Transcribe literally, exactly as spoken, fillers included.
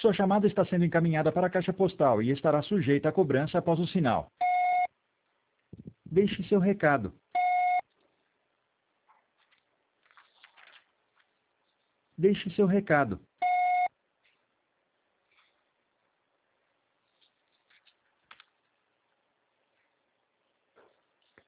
Sua chamada está sendo encaminhada para a caixa postal e estará sujeita a cobrança após o sinal. Deixe seu recado. Deixe seu recado.